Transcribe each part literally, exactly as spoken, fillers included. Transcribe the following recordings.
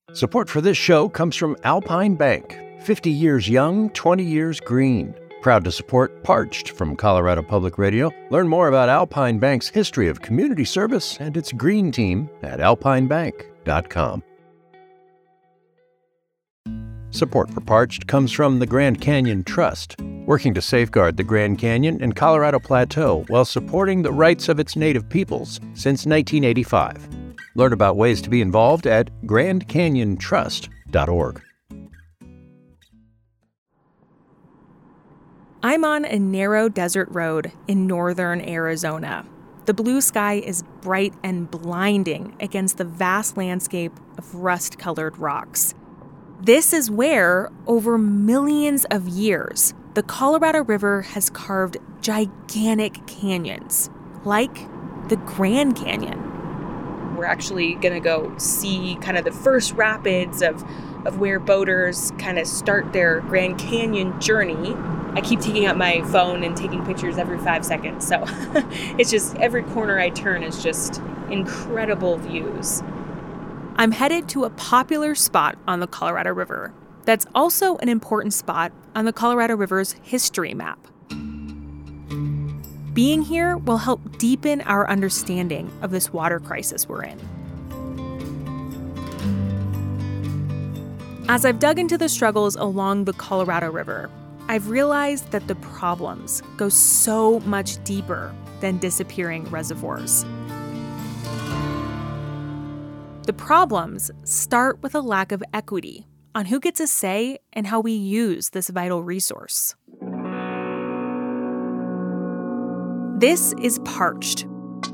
Support for this show comes from Alpine Bank, fifty years young, twenty years green. Proud to support Parched from Colorado Public Radio. Learn more about Alpine Bank's history of community service and its green team at alpine bank dot com. Support for Parched comes from the Grand Canyon Trust, working to safeguard the Grand Canyon and Colorado Plateau while supporting the rights of its native peoples since nineteen eighty-five. Learn about ways to be involved at grand canyon trust dot org. I'm on a narrow desert road in northern Arizona. The blue sky is bright and blinding against the vast landscape of rust-colored rocks. This is where, over millions of years, the Colorado River has carved gigantic canyons, like the Grand Canyon. We're actually going to go see kind of the first rapids of, of where boaters kind of start their Grand Canyon journey. I keep taking out my phone and taking pictures every five seconds, so it's just every corner I turn is just incredible views. I'm headed to a popular spot on the Colorado River that's also an important spot on the Colorado River's history map. Being here will help deepen our understanding of this water crisis we're in. As I've dug into the struggles along the Colorado River, I've realized that the problems go so much deeper than disappearing reservoirs. The problems start with a lack of equity on who gets a say and how we use this vital resource. This is Parched,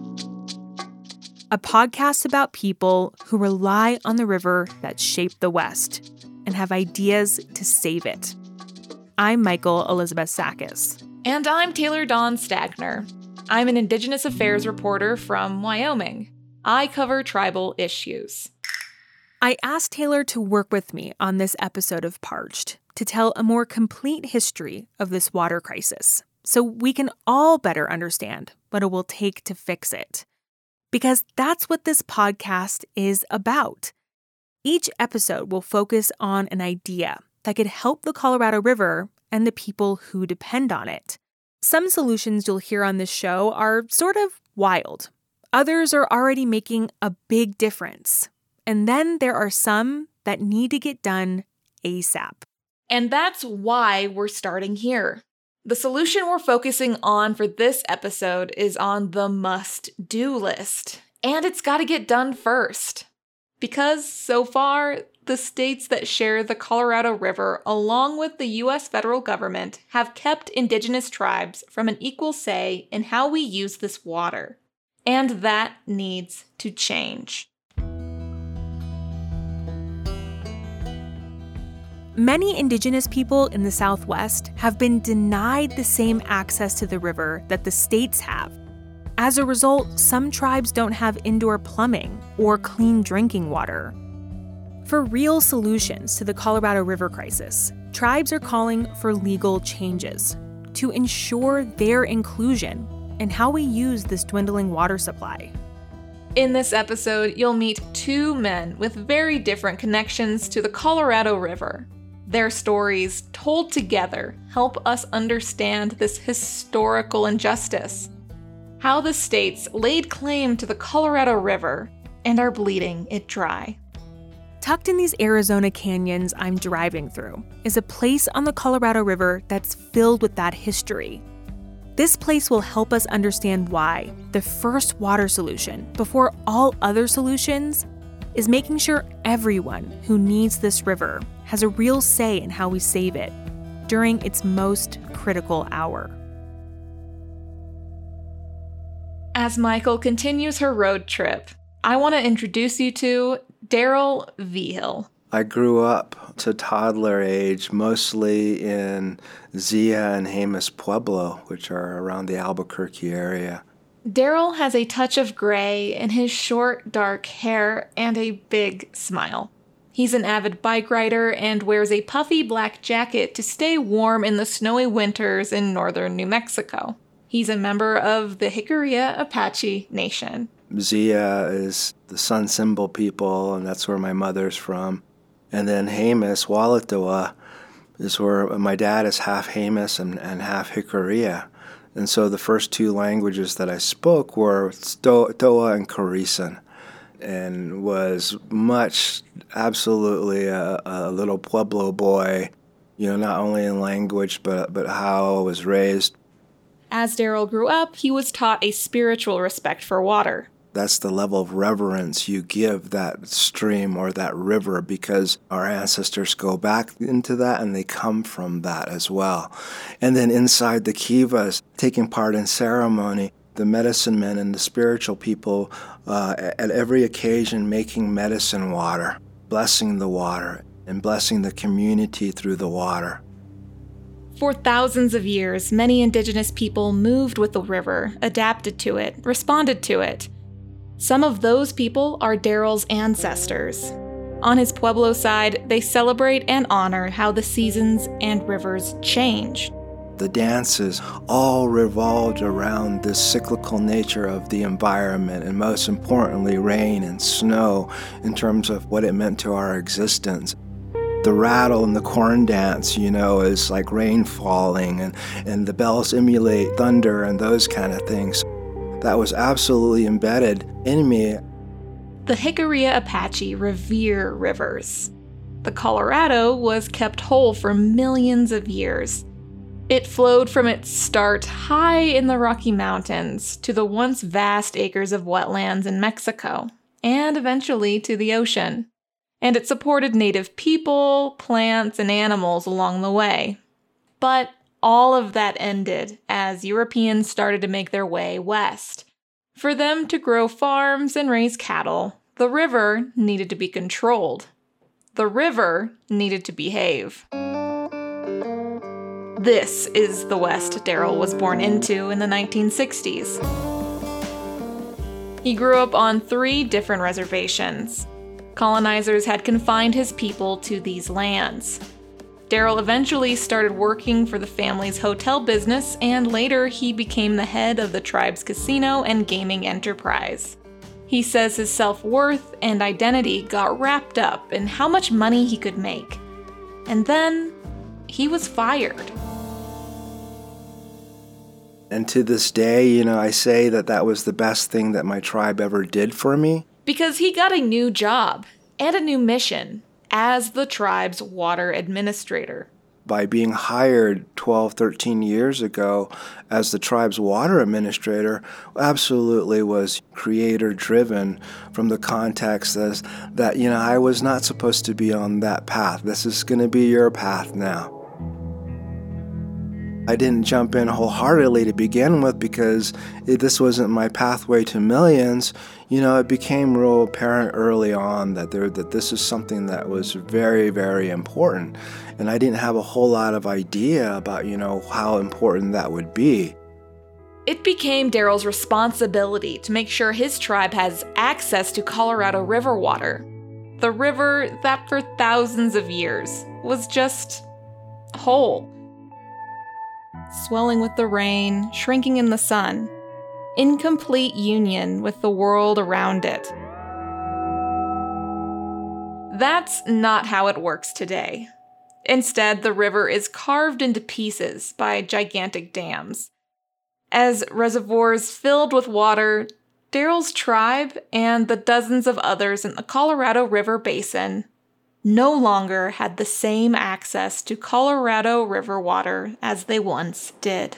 a podcast about people who rely on the river that shaped the West and have ideas to save it. I'm Michael Elizabeth Sakis. And I'm Taylor Dawn Stagner. I'm an Indigenous Affairs reporter from Wyoming. I cover tribal issues. I asked Taylor to work with me on this episode of Parched to tell a more complete history of this water crisis, so we can all better understand what it will take to fix it. Because that's what this podcast is about. Each episode will focus on an idea that could help the Colorado River and the people who depend on it. Some solutions you'll hear on this show are sort of wild. Others are already making a big difference. And then there are some that need to get done ASAP. And that's why we're starting here. The solution we're focusing on for this episode is on the must-do list. And it's got to get done first. Because so far, the states that share the Colorado River, along with the U S federal government, have kept Indigenous tribes from an equal say in how we use this water. And that needs to change. Many Indigenous people in the Southwest have been denied the same access to the river that the states have. As a result, some tribes don't have indoor plumbing or clean drinking water. For real solutions to the Colorado River crisis, tribes are calling for legal changes to ensure their inclusion in how we use this dwindling water supply. In this episode, you'll meet two men with very different connections to the Colorado River. Their stories, told together, help us understand this historical injustice. How the states laid claim to the Colorado River and are bleeding it dry. Tucked in these Arizona canyons I'm driving through is a place on the Colorado River that's filled with that history. This place will help us understand why the first water solution, before all other solutions, is making sure everyone who needs this river has a real say in how we save it during its most critical hour. As Michael continues her road trip, I want to introduce you to Daryl Vigil. I grew up to toddler age mostly in Zia and Jemez Pueblo, which are around the Albuquerque area. Daryl has a touch of gray in his short, dark hair and a big smile. He's an avid bike rider and wears a puffy black jacket to stay warm in the snowy winters in northern New Mexico. He's a member of the Jicarilla Apache Nation. Zia is the sun symbol people, and that's where my mother's from. And then Jemez, Walatowa, is where my dad is half Jemez and, and half Jicarilla. And so the first two languages that I spoke were Towa and Corisan, and was much, absolutely a, a little Pueblo boy, you know, not only in language, but, but how I was raised. As Daryl grew up, he was taught a spiritual respect for water. That's the level of reverence you give that stream or that river, because our ancestors go back into that and they come from that as well. And then inside the kivas, taking part in ceremony, the medicine men and the spiritual people uh, at every occasion making medicine water, blessing the water and blessing the community through the water. For thousands of years, many indigenous people moved with the river, adapted to it, responded to it. Some of those people are Daryl's ancestors. On his Pueblo side, they celebrate and honor how the seasons and rivers change. The dances all revolved around the cyclical nature of the environment, and most importantly, rain and snow in terms of what it meant to our existence. The rattle and the corn dance, you know, is like rain falling, and, and the bells emulate thunder and those kind of things. That was absolutely embedded in me. The Jicarilla Apache revere rivers. The Colorado was kept whole for millions of years. It flowed from its start high in the Rocky Mountains to the once vast acres of wetlands in Mexico, and eventually to the ocean. And it supported native people, plants, and animals along the way. But all of that ended as Europeans started to make their way west. For them to grow farms and raise cattle, the river needed to be controlled. The river needed to behave. This is the West Daryl was born into in the nineteen sixties. He grew up on three different reservations. Colonizers had confined his people to these lands. Daryl eventually started working for the family's hotel business, and later he became the head of the tribe's casino and gaming enterprise. He says his self-worth and identity got wrapped up in how much money he could make. And then he was fired. And to this day, you know, I say that that was the best thing that my tribe ever did for me. Because he got a new job and a new mission as the tribe's water administrator. By being hired twelve, thirteen years ago as the tribe's water administrator, absolutely was creator-driven from the context as that, you know, I was not supposed to be on that path. This is going to be your path now. I didn't jump in wholeheartedly to begin with because it, this wasn't my pathway to millions. You know, it became real apparent early on that there that this is something that was very, very important. And I didn't have a whole lot of idea about, you know, how important that would be. It became Daryl's responsibility to make sure his tribe has access to Colorado River water. The river that for thousands of years was just whole. Swelling with the rain, shrinking in the sun, in complete union with the world around it. That's not how it works today. Instead, the river is carved into pieces by gigantic dams. As reservoirs filled with water, Daryl's tribe and the dozens of others in the Colorado River Basin no longer had the same access to Colorado River water as they once did.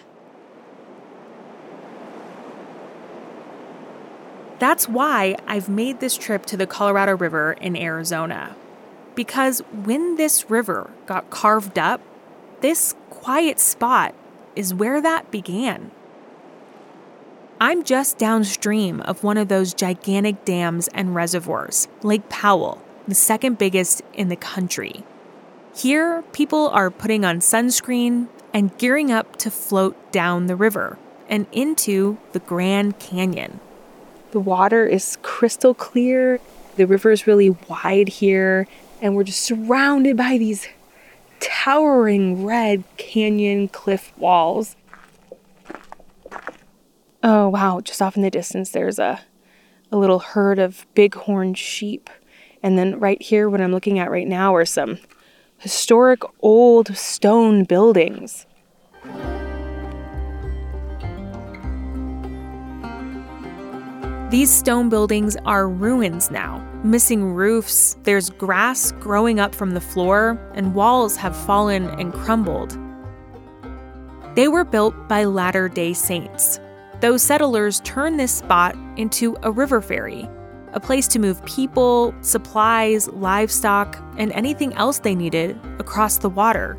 That's why I've made this trip to the Colorado River in Arizona. Because when this river got carved up, this quiet spot is where that began. I'm just downstream of one of those gigantic dams and reservoirs, Lake Powell, the second biggest in the country. Here, people are putting on sunscreen and gearing up to float down the river and into the Grand Canyon. The water is crystal clear. The river is really wide here, and we're just surrounded by these towering red canyon cliff walls. Oh, wow. Just off in the distance, there's a, a little herd of bighorn sheep. And then right here, what I'm looking at right now, are some historic old stone buildings. These stone buildings are ruins now, missing roofs, there's grass growing up from the floor, and walls have fallen and crumbled. They were built by Latter-day Saints. Those settlers turned this spot into a river ferry, a place to move people, supplies, livestock, and anything else they needed across the water.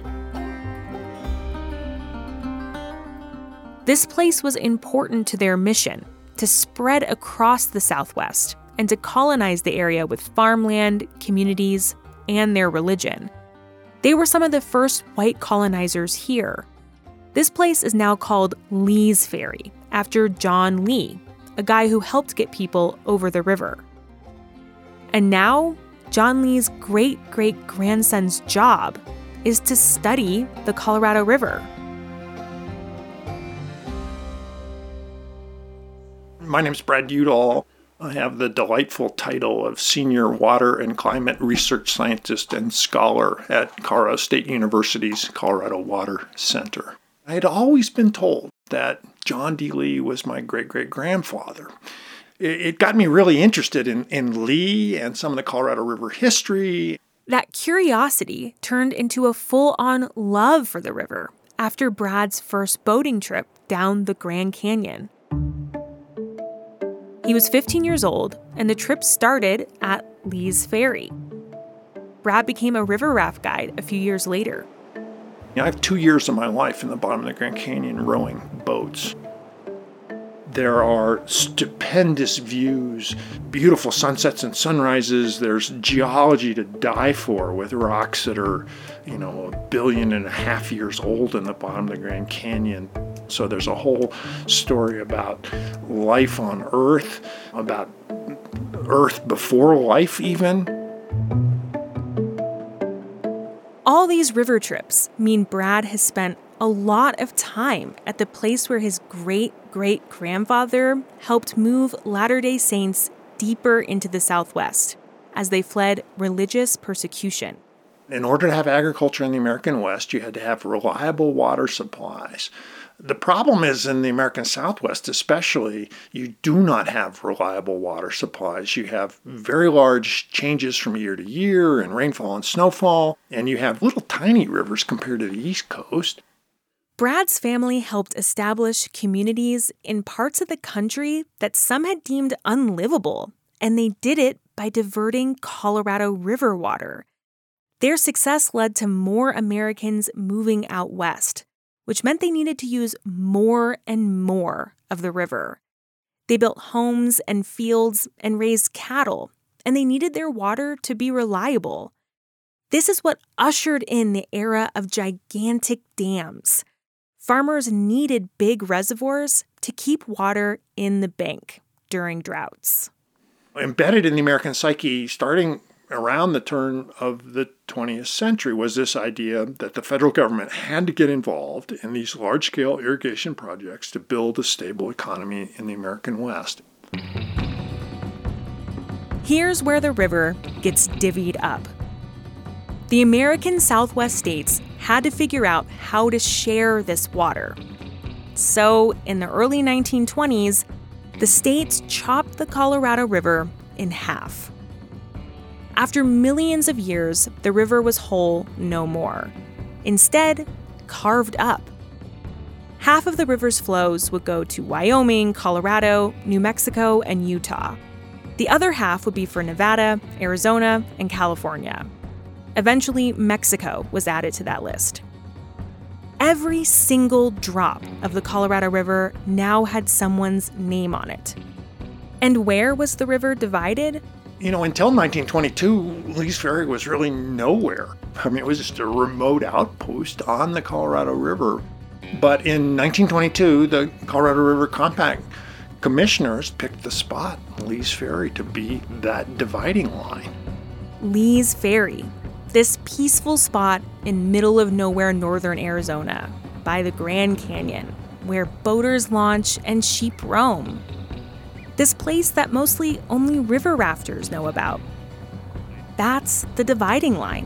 This place was important to their mission, to spread across the Southwest and to colonize the area with farmland, communities, and their religion. They were some of the first white colonizers here. This place is now called Lee's Ferry, after John Lee, a guy who helped get people over the river. And now, John Lee's great-great-grandson's job is to study the Colorado River. My name's Brad Udall. I have the delightful title of Senior Water and Climate Research Scientist and Scholar at Colorado State University's Colorado Water Center. I had always been told that John D. Lee was my great-great-grandfather. It got me really interested in, in Lee and some of the Colorado River history. That curiosity turned into a full-on love for the river after Brad's first boating trip down the Grand Canyon. He was fifteen years old, and the trip started at Lee's Ferry. Brad became a river raft guide a few years later. I have two years of my life in the bottom of the Grand Canyon rowing boats. There are stupendous views, beautiful sunsets and sunrises. There's geology to die for with rocks that are, you know, a billion and a half years old in the bottom of the Grand Canyon. So there's a whole story about life on Earth, about Earth before life even. All these river trips mean Brad has spent a lot of time at the place where his great-great-grandfather helped move Latter-day Saints deeper into the Southwest as they fled religious persecution. In order to have agriculture in the American West, you had to have reliable water supplies. The problem is in the American Southwest especially, you do not have reliable water supplies. You have very large changes from year to year in rainfall and snowfall, and you have little tiny rivers compared to the East Coast. Brad's family helped establish communities in parts of the country that some had deemed unlivable, and they did it by diverting Colorado River water. Their success led to more Americans moving out west, which meant they needed to use more and more of the river. They built homes and fields and raised cattle, and they needed their water to be reliable. This is what ushered in the era of gigantic dams. Farmers needed big reservoirs to keep water in the bank during droughts. Embedded in the American psyche, starting around the turn of the twentieth century, was this idea that the federal government had to get involved in these large-scale irrigation projects to build a stable economy in the American West. Here's where the river gets divvied up. The American Southwest states had to figure out how to share this water. So, in the early nineteen twenties, the states chopped the Colorado River in half. After millions of years, the river was whole no more. Instead, carved up. Half of the river's flows would go to Wyoming, Colorado, New Mexico, and Utah. The other half would be for Nevada, Arizona, and California. Eventually, Mexico was added to that list. Every single drop of the Colorado River now had someone's name on it. And where was the river divided? You know, until nineteen twenty-two, Lee's Ferry was really nowhere. I mean, it was just a remote outpost on the Colorado River. But in nineteen twenty-two, the Colorado River Compact commissioners picked the spot, Lee's Ferry, to be that dividing line. Lee's Ferry, this peaceful spot in middle of nowhere northern Arizona, by the Grand Canyon, where boaters launch and sheep roam. This place that mostly only river rafters know about. That's the dividing line.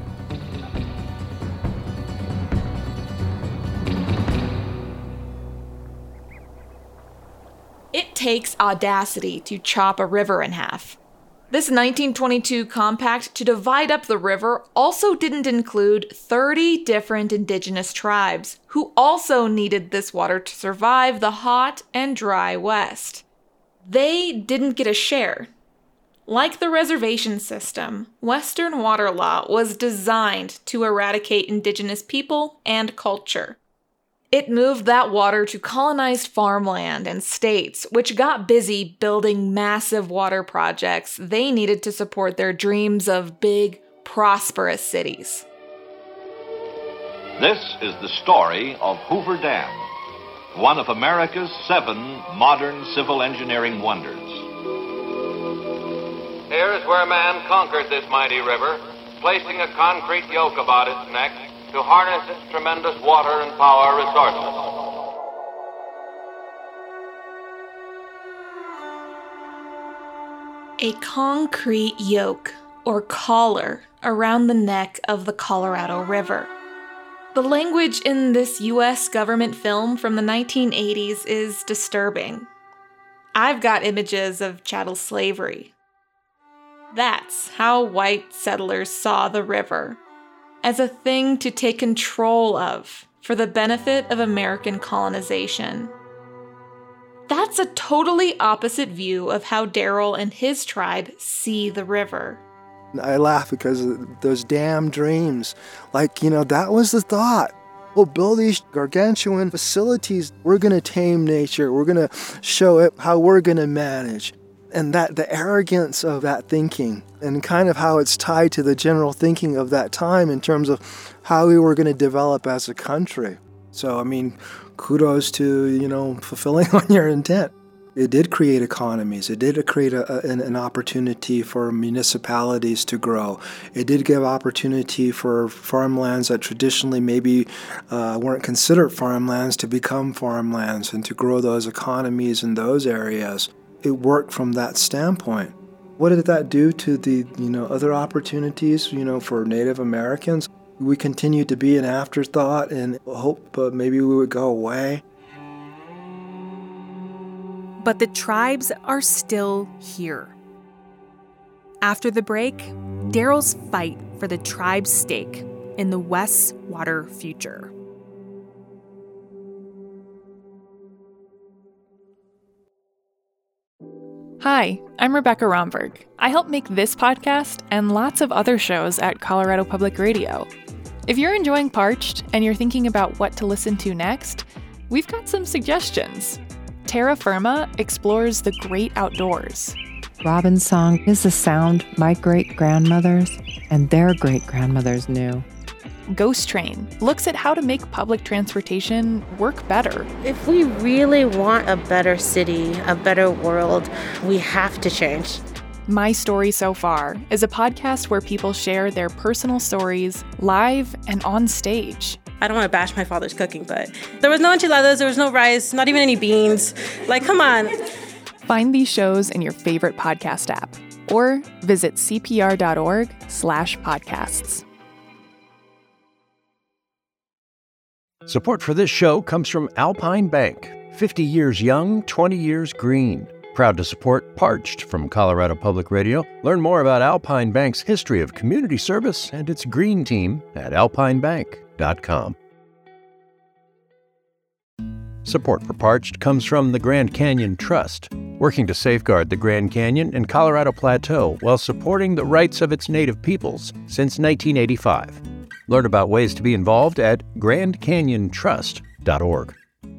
It takes audacity to chop a river in half. This nineteen twenty-two compact to divide up the river also didn't include thirty different indigenous tribes who also needed this water to survive the hot and dry West. They didn't get a share. Like the reservation system, Western water law was designed to eradicate indigenous people and culture. It moved that water to colonized farmland and states, which got busy building massive water projects they needed to support their dreams of big, prosperous cities. This is the story of Hoover Dam, one of America's seven modern civil engineering wonders. Here's where man conquered this mighty river, placing a concrete yoke about its neck to harness its tremendous water and power resources. A concrete yoke, or collar, around the neck of the Colorado River. The language in this U S government film from the nineteen eighties is disturbing. I've got images of chattel slavery. That's how white settlers saw the river, as a thing to take control of for the benefit of American colonization. That's a totally opposite view of how Daryl and his tribe see the river. I laugh because of those damn dreams. Like, you know, that was the thought. We'll build these gargantuan facilities. We're going to tame nature. We're going to show it how we're going to manage. And that the arrogance of that thinking and kind of how it's tied to the general thinking of that time in terms of how we were going to develop as a country. So, I mean, kudos to, you know, fulfilling on your intent. It did create economies. It did create a, an, an opportunity for municipalities to grow. It did give opportunity for farmlands that traditionally maybe uh, weren't considered farmlands to become farmlands and to grow those economies in those areas. It worked from that standpoint. What did that do to the, you know, other opportunities, you know, for Native Americans? We continued to be an afterthought and hope uh, maybe we would go away. But the tribes are still here. After the break, Daryl's fight for the tribe's stake in the West's water future. Hi, I'm Rebecca Romberg. I help make this podcast and lots of other shows at Colorado Public Radio. If you're enjoying Parched and you're thinking about what to listen to next, we've got some suggestions. Terra Firma explores the great outdoors. Robin's Song is a sound my great-grandmothers and their great-grandmothers knew. Ghost Train looks at how to make public transportation work better. If we really want a better city, a better world, we have to change. My Story So Far is a podcast where people share their personal stories live and on stage. I don't want to bash my father's cooking, but there was no enchiladas, there was no rice, not even any beans. Like, come on. Find these shows in your favorite podcast app or visit cpr.org slash podcasts. Support for this show comes from Alpine Bank, fifty years young, twenty years green. Proud to support Parched from Colorado Public Radio. Learn more about Alpine Bank's history of community service and its green team at alpine bank dot com. Support for Parched comes from the Grand Canyon Trust, working to safeguard the Grand Canyon and Colorado Plateau while supporting the rights of its native peoples since nineteen eighty-five. Learn about ways to be involved at grand canyon trust dot org.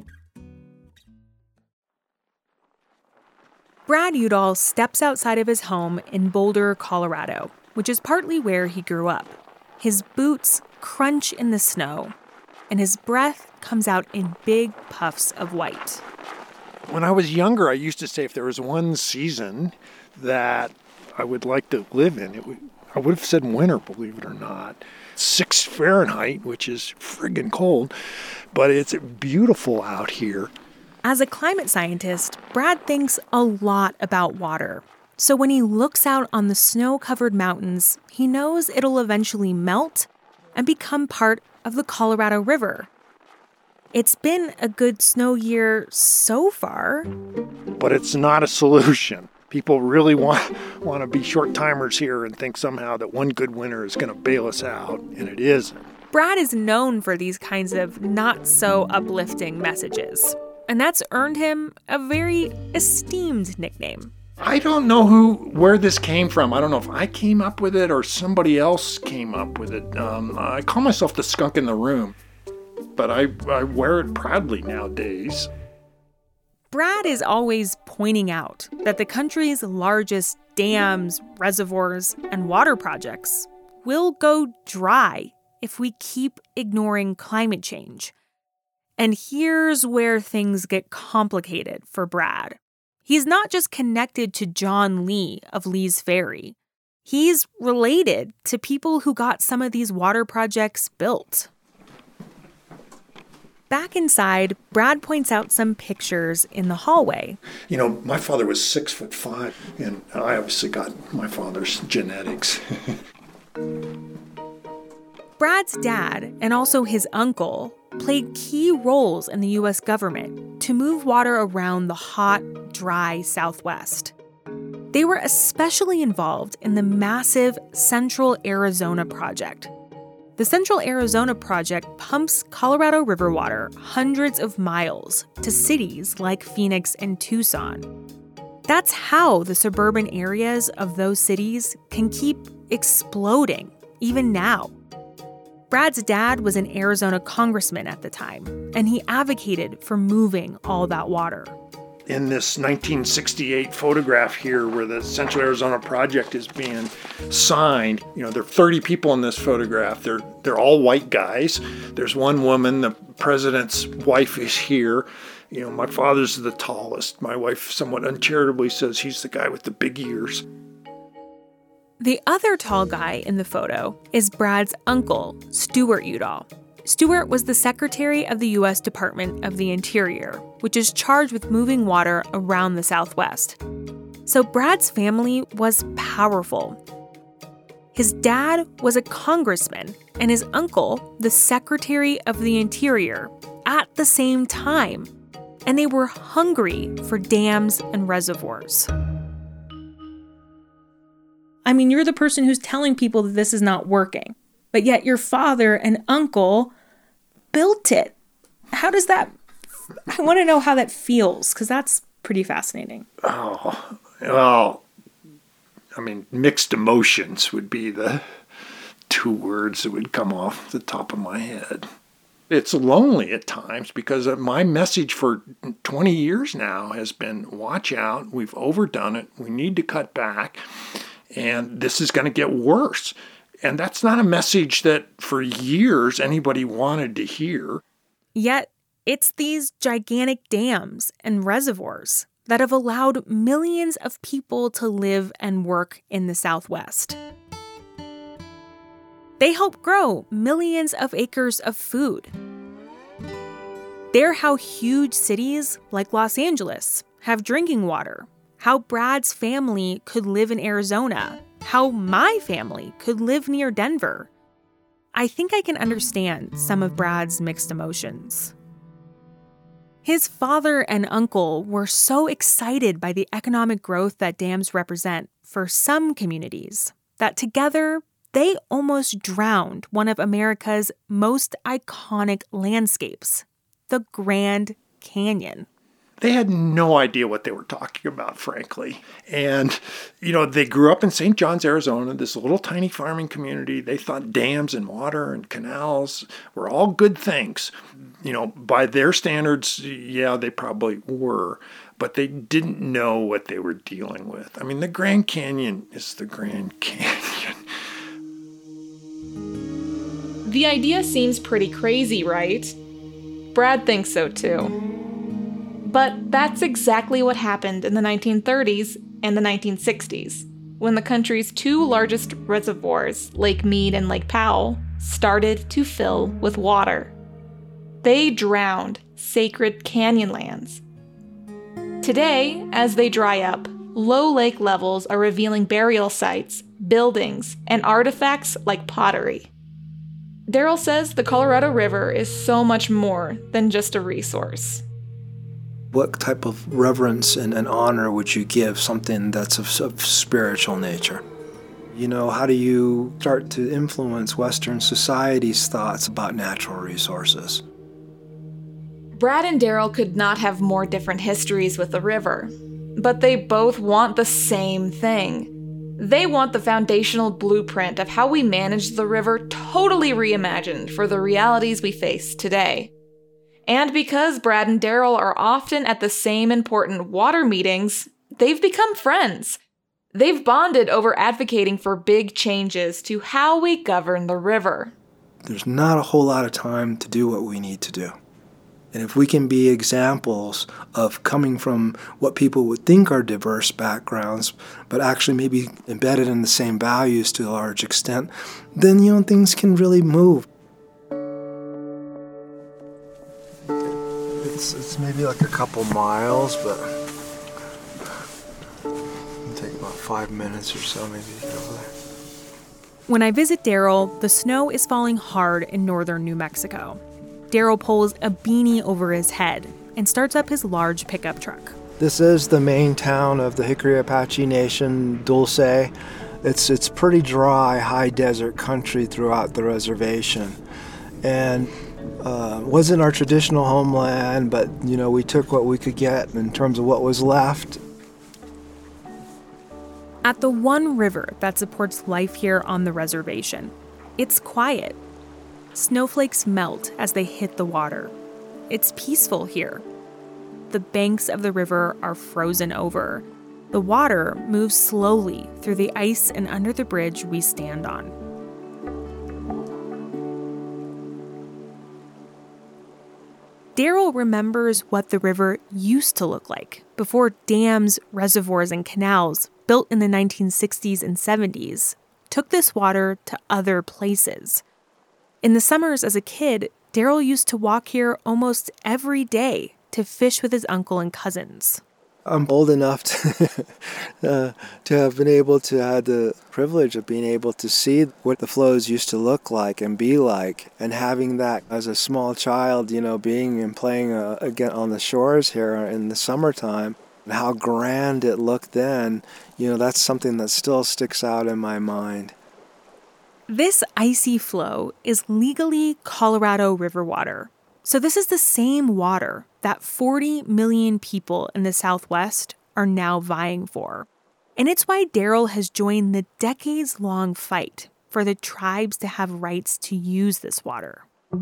Brad Udall steps outside of his home in Boulder, Colorado, which is partly where he grew up. His boots crunch in the snow, and his breath comes out in big puffs of white. When I was younger, I used to say if there was one season that I would like to live in, it would, I would have said winter, believe it or not. Six Fahrenheit, which is friggin' cold, but it's beautiful out here. As a climate scientist, Brad thinks a lot about water. So when he looks out on the snow-covered mountains, he knows it'll eventually melt and become part of the Colorado River. It's been a good snow year so far. But it's not a solution. People really want, want to be short-timers here and think somehow that one good winter is going to bail us out, and it isn't. Brad is known for these kinds of not-so-uplifting messages, and that's earned him a very esteemed nickname. I don't know who, where this came from. I don't know if I came up with it or somebody else came up with it. Um, I call myself the skunk in the room, but I, I wear it proudly nowadays. Brad is always pointing out that the country's largest dams, reservoirs, and water projects will go dry if we keep ignoring climate change. And here's where things get complicated for Brad. He's not just connected to John Lee of Lee's Ferry. He's related to people who got some of these water projects built. Back inside, Brad points out some pictures in the hallway. You know, my father was six foot five, and I obviously got my father's genetics. Brad's dad, and also his uncle, played key roles in the U S government to move water around the hot, dry Southwest. They were especially involved in the massive Central Arizona Project. The Central Arizona Project pumps Colorado River water hundreds of miles to cities like Phoenix and Tucson. That's how the suburban areas of those cities can keep exploding, even now. Brad's dad was an Arizona congressman at the time, and he advocated for moving all that water. In this nineteen sixty-eight photograph here where the Central Arizona Project is being signed, you know, there are thirty people in this photograph. They're they're all white guys. There's one woman, the president's wife is here. You know, my father's the tallest. My wife somewhat uncharitably says he's the guy with the big ears. The other tall guy in the photo is Brad's uncle, Stuart Udall. Stuart was the Secretary of the U S Department of the Interior, which is charged with moving water around the Southwest. So Brad's family was powerful. His dad was a congressman, and his uncle, the Secretary of the Interior, at the same time. And they were hungry for dams and reservoirs. I mean, you're the person who's telling people that this is not working, but yet your father and uncle built it. How does that, I want to know how that feels, because that's pretty fascinating. Oh, well, I mean, mixed emotions would be the two words that would come off the top of my head. It's lonely at times because my message for twenty years now has been, watch out, we've overdone it, we need to cut back, and this is going to get worse. And that's not a message that for years anybody wanted to hear. Yet, it's these gigantic dams and reservoirs that have allowed millions of people to live and work in the Southwest. They help grow millions of acres of food. They're how huge cities like Los Angeles have drinking water, how Brad's family could live in Arizona, how my family could live near Denver. I think I can understand some of Brad's mixed emotions. His father and uncle were so excited by the economic growth that dams represent for some communities that together they almost drowned one of America's most iconic landscapes, the Grand Canyon. They had no idea what they were talking about, frankly. And, you know, they grew up in Saint John's, Arizona, this little tiny farming community. They thought dams and water and canals were all good things. You know, by their standards, yeah, they probably were. But they didn't know what they were dealing with. I mean, the Grand Canyon is the Grand Canyon. The idea seems pretty crazy, right? Brad thinks so too. But that's exactly what happened in the nineteen thirties and the nineteen sixties, when the country's two largest reservoirs, Lake Mead and Lake Powell, started to fill with water. They drowned sacred canyon lands, Today, as they dry up, low lake levels are revealing burial sites, buildings, and artifacts like pottery. Daryl says the Colorado River is so much more than just a resource. What type of reverence and, and honor would you give something that's of, of spiritual nature? You know, how do you start to influence Western society's thoughts about natural resources? Brad and Daryl could not have more different histories with the river, but they both want the same thing. They want the foundational blueprint of how we manage the river totally reimagined for the realities we face today. And because Brad and Daryl are often at the same important water meetings, they've become friends. They've bonded over advocating for big changes to how we govern the river. There's not a whole lot of time to do what we need to do. And if we can be examples of coming from what people would think are diverse backgrounds, but actually maybe embedded in the same values to a large extent, then, you know, things can really move. It's, it's maybe like a couple miles, but it'll take about five minutes or so maybe to get over there. When I visit Daryl, the snow is falling hard in northern New Mexico. Daryl pulls a beanie over his head and starts up his large pickup truck. This is the main town of the Jicarilla Apache Nation, Dulce. It's it's pretty dry, high desert country throughout the reservation. And uh, wasn't our traditional homeland, but you know, we took what we could get in terms of what was left. At the one river that supports life here on the reservation, it's quiet. Snowflakes melt as they hit the water. It's peaceful here. The banks of the river are frozen over. The water moves slowly through the ice and under the bridge we stand on. Daryl remembers what the river used to look like before dams, reservoirs, and canals built in the nineteen sixties and seventies took this water to other places. In the summers as a kid, Daryl used to walk here almost every day to fish with his uncle and cousins. I'm old enough to, uh, to have been able to have the privilege of being able to see what the flows used to look like and be like, and having that as a small child, you know, being and playing uh, again on the shores here in the summertime, and how grand it looked then, you know, that's something that still sticks out in my mind. This icy flow is legally Colorado River water. So this is the same water that forty million people in the Southwest are now vying for. And it's why Daryl has joined the decades-long fight for the tribes to have rights to use this water.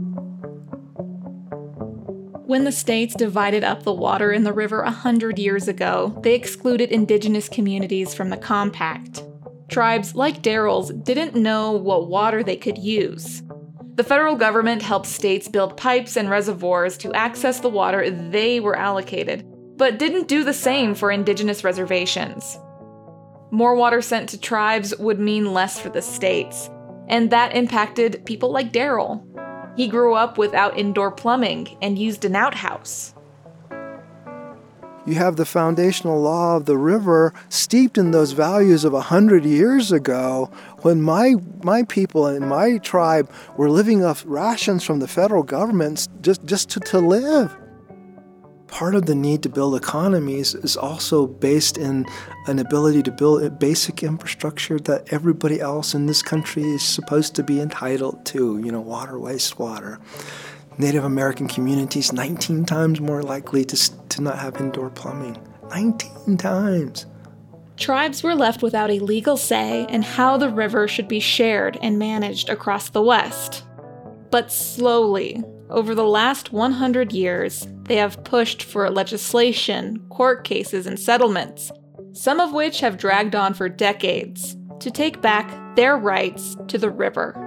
When the states divided up the water in the river a hundred years ago, they excluded indigenous communities from the compact. Tribes like Daryl's didn't know what water they could use. The federal government helped states build pipes and reservoirs to access the water they were allocated, but didn't do the same for indigenous reservations. More water sent to tribes would mean less for the states, and that impacted people like Daryl. He grew up without indoor plumbing and used an outhouse. You have the foundational law of the river steeped in those values of a hundred years ago, when my my people and my tribe were living off rations from the federal government just, just to, to live. Part of the need to build economies is also based in an ability to build a basic infrastructure that everybody else in this country is supposed to be entitled to, you know, water, wastewater. Native American communities nineteen times more likely to, to not have indoor plumbing. nineteen times. Tribes were left without a legal say in how the river should be shared and managed across the West. But slowly, over the last one hundred years, they have pushed for legislation, court cases, and settlements, some of which have dragged on for decades, to take back their rights to the river.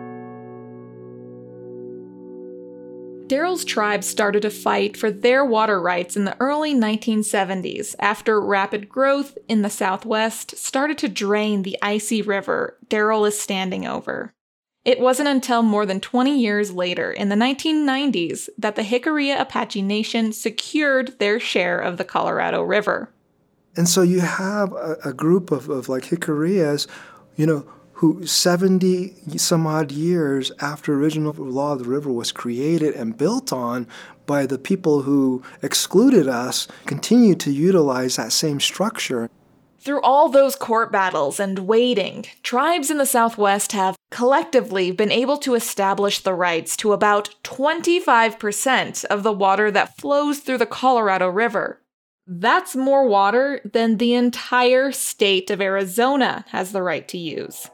Daryl's tribe started a fight for their water rights in the early nineteen seventies after rapid growth in the Southwest started to drain the icy river Daryl is standing over. It wasn't until more than twenty years later, in the nineteen nineties, that the Jicarilla Apache Nation secured their share of the Colorado River. And so you have a, a group of, of like Jicarillas, you know, who seventy some odd years after original law of the river was created and built on by the people who excluded us, continue to utilize that same structure. Through all those court battles and waiting, tribes in the Southwest have collectively been able to establish the rights to about twenty-five percent of the water that flows through the Colorado River. That's more water than the entire state of Arizona has the right to use.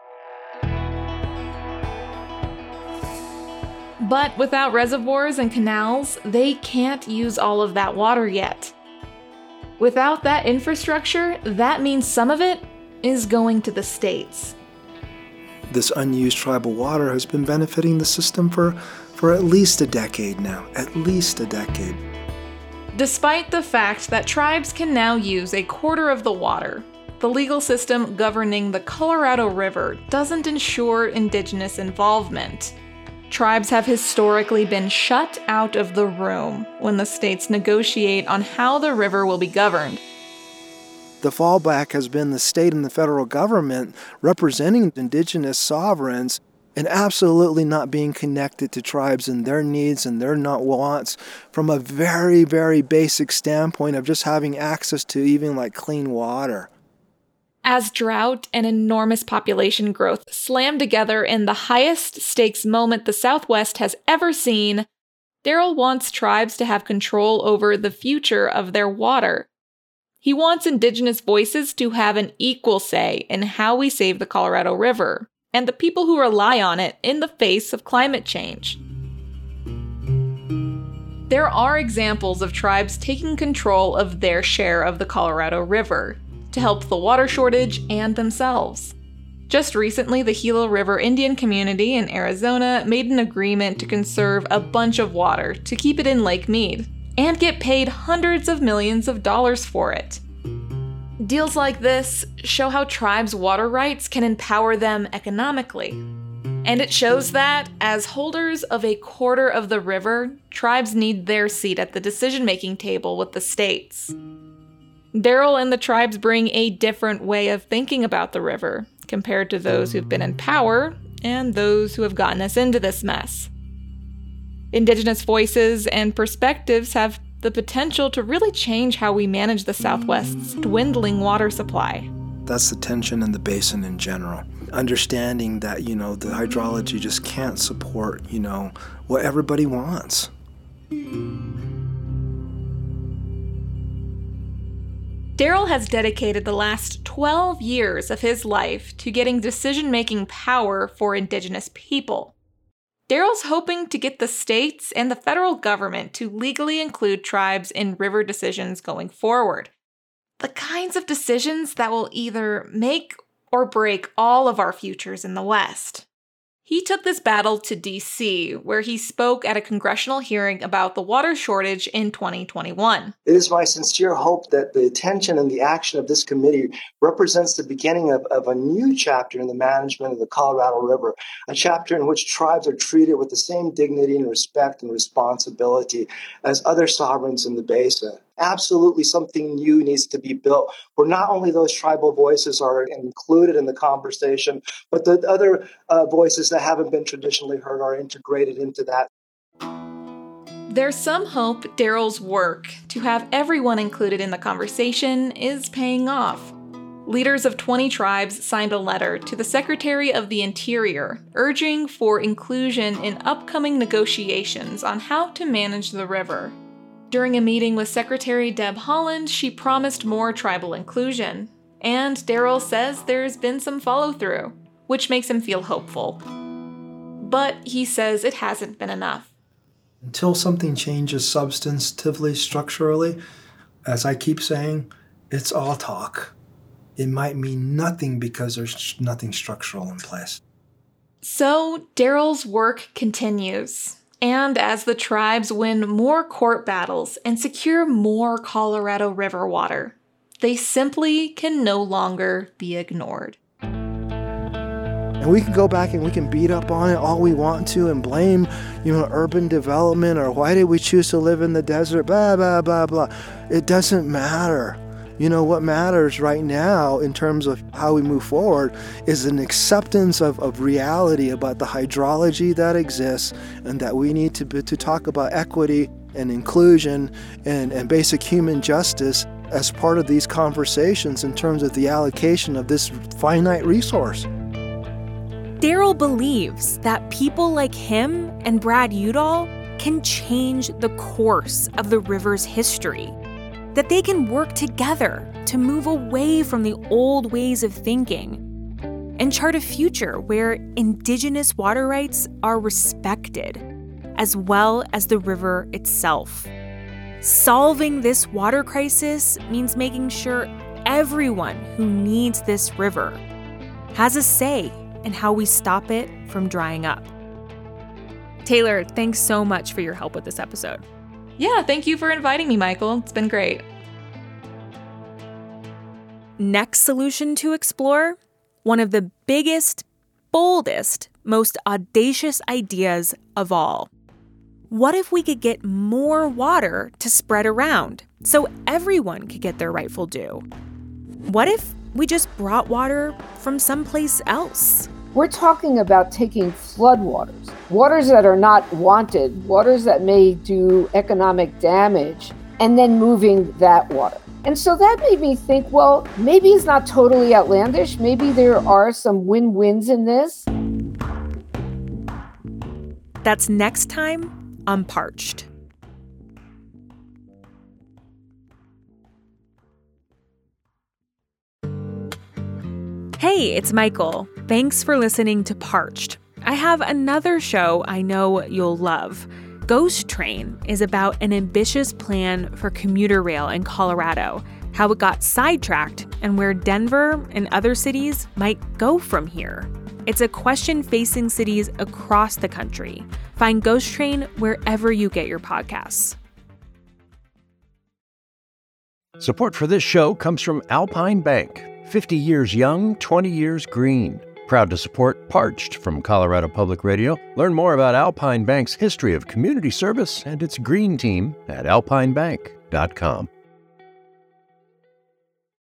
But without reservoirs and canals, they can't use all of that water yet. Without that infrastructure, that means some of it is going to the states. This unused tribal water has been benefiting the system for, for at least a decade now, at least a decade. Despite the fact that tribes can now use a quarter of the water, the legal system governing the Colorado River doesn't ensure indigenous involvement. Tribes have historically been shut out of the room when the states negotiate on how the river will be governed. The fallback has been the state and the federal government representing indigenous sovereigns and absolutely not being connected to tribes and their needs and their not wants from a very, very basic standpoint of just having access to even like clean water. As drought and enormous population growth slam together in the highest stakes moment the Southwest has ever seen, Daryl wants tribes to have control over the future of their water. He wants indigenous voices to have an equal say in how we save the Colorado River and the people who rely on it in the face of climate change. There are examples of tribes taking control of their share of the Colorado River to help the water shortage and themselves. Just recently, the Gila River Indian community in Arizona made an agreement to conserve a bunch of water to keep it in Lake Mead, and get paid hundreds of millions of dollars for it. Deals like this show how tribes' water rights can empower them economically. And it shows that, as holders of a quarter of the river, tribes need their seat at the decision-making table with the states. Daryl and the tribes bring a different way of thinking about the river, compared to those who've been in power and those who have gotten us into this mess. Indigenous voices and perspectives have the potential to really change how we manage the Southwest's dwindling water supply. That's the tension in the basin in general. Understanding that, you know, the hydrology just can't support, you know, what everybody wants. Daryl has dedicated the last twelve years of his life to getting decision-making power for Indigenous people. Daryl's hoping to get the states and the federal government to legally include tribes in river decisions going forward. The kinds of decisions that will either make or break all of our futures in the West. He took this battle to D C, where he spoke at a congressional hearing about the water shortage in twenty twenty-one. It is my sincere hope that the attention and the action of this committee represents the beginning of, of a new chapter in the management of the Colorado River, a chapter in which tribes are treated with the same dignity and respect and responsibility as other sovereigns in the basin. Absolutely something new needs to be built, where not only those tribal voices are included in the conversation, but the other uh, voices that haven't been traditionally heard are integrated into that. There's some hope Daryl's work to have everyone included in the conversation is paying off. Leaders of twenty tribes signed a letter to the Secretary of the Interior urging for inclusion in upcoming negotiations on how to manage the river. During a meeting with Secretary Deb Haaland, she promised more tribal inclusion, and Daryl says there's been some follow-through, which makes him feel hopeful. But he says it hasn't been enough. Until something changes substantively, structurally, as I keep saying, it's all talk. It might mean nothing because there's nothing structural in place. So Daryl's work continues. And as the tribes win more court battles and secure more Colorado River water, they simply can no longer be ignored. And And we can go back and we can beat up on it all we want to and blame, you know, urban development or why did we choose to live in the desert, blah, blah, blah, blah. It doesn't matter. You know, what matters right now in terms of how we move forward is an acceptance of, of reality about the hydrology that exists and that we need to, to talk about equity and inclusion and, and basic human justice as part of these conversations in terms of the allocation of this finite resource. Daryl believes that people like him and Brad Udall can change the course of the river's history, that they can work together to move away from the old ways of thinking and chart a future where Indigenous water rights are respected, as well as the river itself. Solving this water crisis means making sure everyone who needs this river has a say in how we stop it from drying up. Taylor, thanks so much for your help with this episode. Yeah, thank you for inviting me, Michael. It's been great. Next solution to explore, one of the biggest, boldest, most audacious ideas of all. What if we could get more water to spread around so everyone could get their rightful due? What if we just brought water from someplace else? We're talking about taking floodwaters, waters that are not wanted, waters that may do economic damage, and then moving that water. And so that made me think, well, maybe it's not totally outlandish. Maybe there are some win-wins in this. That's next time on Parched. Hey, it's Michael. Thanks for listening to Parched. I have another show I know you'll love. Ghost Train is about an ambitious plan for commuter rail in Colorado, how it got sidetracked, and where Denver and other cities might go from here. It's a question facing cities across the country. Find Ghost Train wherever you get your podcasts. Support for this show comes from Alpine Bank. fifty years young, twenty years green. Proud to support Parched from Colorado Public Radio. Learn more about Alpine Bank's history of community service and its green team at alpine bank dot com.